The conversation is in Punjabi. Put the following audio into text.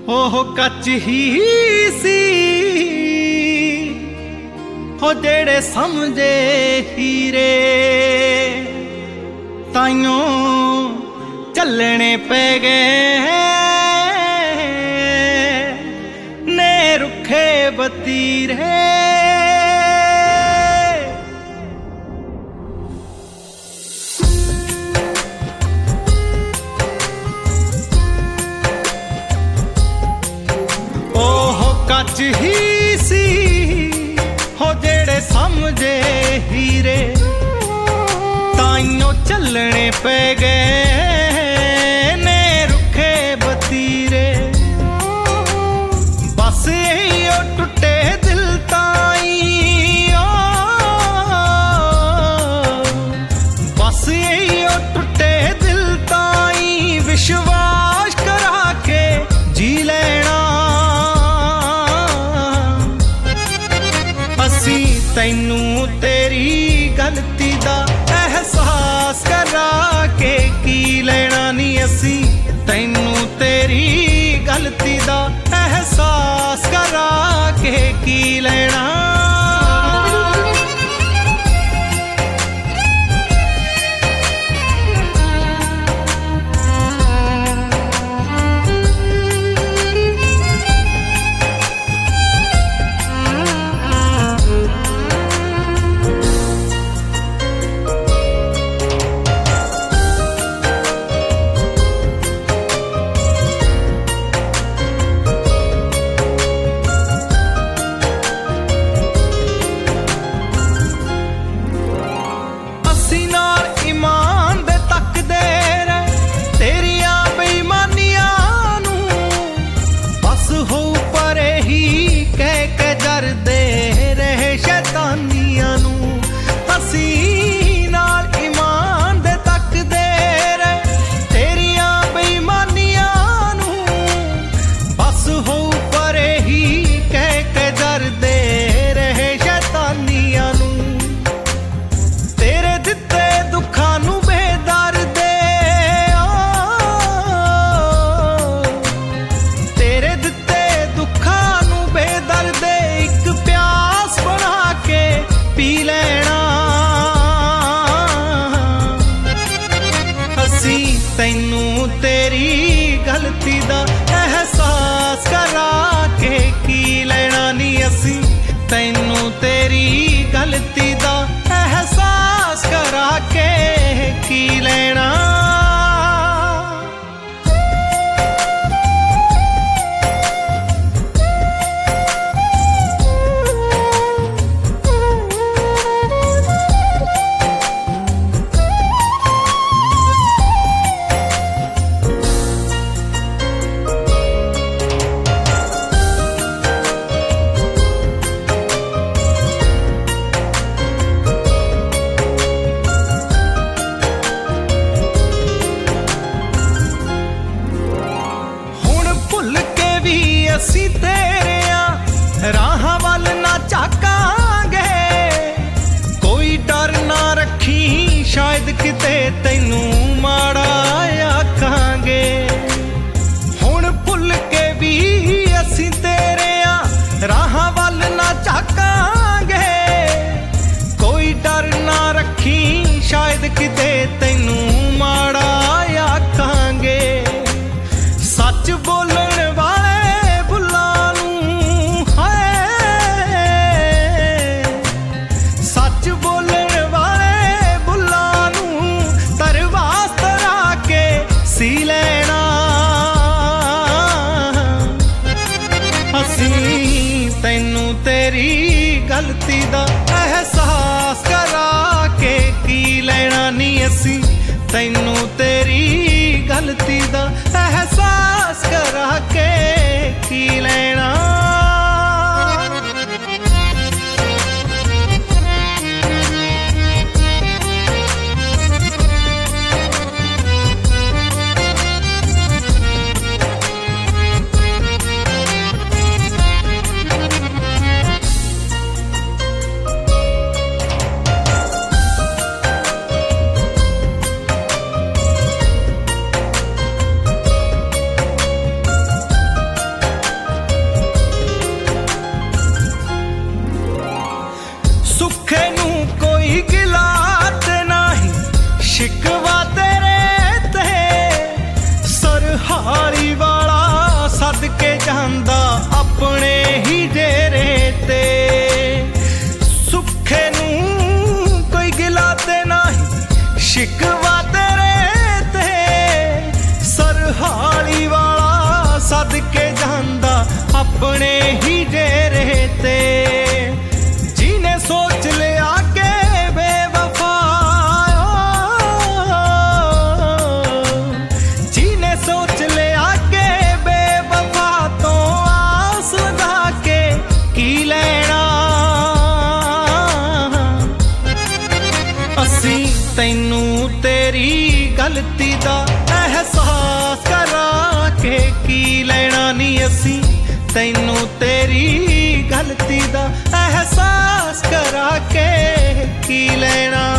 ਉਹ ਕੱਚ ਹੀ ਸੀ ਹੋ ਜਿਹੜੇ ਸਮਝੇ ਹੀਰੇ ਤਾਈਓ ਚੱਲਣੇ ਪੈ ਗਏ ਨੇ ਰੁੱਖੇ ਬਤੀਰੇ। ਕੱਚ ਹੀ ਸੀ ਹੋ ਜਿਹੜੇ ਸਮਝੇ ਹੀਰੇ ਤਾਈਓ ਚੱਲਣੇ ਪੈ ਗਏ ਨੇ ਰੁੱਖੇ ਬਤੀਰੇ। ਬਸ ਇਹੋ ਟੁੱਟੇ ਦਿਲ ਤਾਈਂ ਬਸ ਇਹੋ ਟੁੱਟੇ ਦਿਲ ਤਾਈਂ ਵਿਸ਼ਵਾਸ ਕਰਾ ਕੇ ਜੀ ਲੈਣਾ। ਤੈਨੂੰ ਤੇਰੀ ਗਲਤੀ ਦਾ ਅਹਿਸਾਸ ਕਰਾ ਕੇ ਕੀ ਲੈਣਾ ਨੀ ਅਸੀਂ ਤੈਨੂੰ ਤੇਰੀ ਗਲਤੀ ਦਾ ਅਹਿਸਾਸ ਕਰਾ ਕੇ ਕੀ ਲੈਣਾ। ਤੈਨੂੰ ਤੇਰੀ ਗਲਤੀ ਦਾ ਅਹਿਸਾਸ ਕਰਾ ਕੇ ਕੀ ਲੈਣਾ ਨੀ ਅਸੀਂ ਤੈਨੂੰ ਤੇਰੀ ਗਲਤੀ ਦਾ ਅਹਿਸਾਸ ਕਰਾ ਕੇ ਕੀ ਲੈਣਾ। ਅਸੀਂ ਤੇਰਿਆਂ ਰਾਹਾਂ ਵੱਲ ਨਾ ਝਾਕਾਂਗੇ ਕੋਈ ਡਰ ਨਾ ਰੱਖੀ ਸ਼ਾਇਦ ਕਿਤੇ ਤੈਨੂੰ ਮਾੜਾ ਆਖਾਂਗੇ। ਹੁਣ ਭੁੱਲ ਕੇ ਵੀ ਅਸੀਂ ਤੇਰਿਆਂ ਰਾਹਾਂ ਵੱਲ ਨਾ ਝਾਕਾਂਗੇ ਕੋਈ ਡਰ ਨਾ ਰੱਖੀ ਸ਼ਾਇਦ ਕਿਤੇ ਤੈਨੂੰ ਮਾੜਾ ਆਖਾਂਗੇ। ਸੱਚ ਬੋਲਣ ਤੈਨੂੰ ਤੇਰੀ ਗਲਤੀ ਦਾ ਅਹਿਸਾਸ ਕਰਾ ਕੇ ਕੀ ਲੈਣਾ ਨੀ ਅਸੀਂ ਤੈਨੂੰ ਤੇਰੀ ਗਲਤੀ ਦਾ ਅਹਿਸਾਸ ਕਰਾ ਕੇ ਕੀ ਲੈਣਾ। सुखे नू कोई गिला ते नाही शिकवा तेरे ते सरहाली वाला सदके जांदा अपने ही डेरे ते सुखे नू कोई गिला ते नाही शिकवा तेरे ते सरहाली वाला सदके जांदा अपने ही डेरे ते जिने सोच लिया के बेवफा जिने सोच लिया के बेवफा तो आस लगा के की लेना असी तैनू तेरी गलती दा एहसास करा के की लेना नी असी तैनू तेरी गलती दा एहसास करा के की लेना।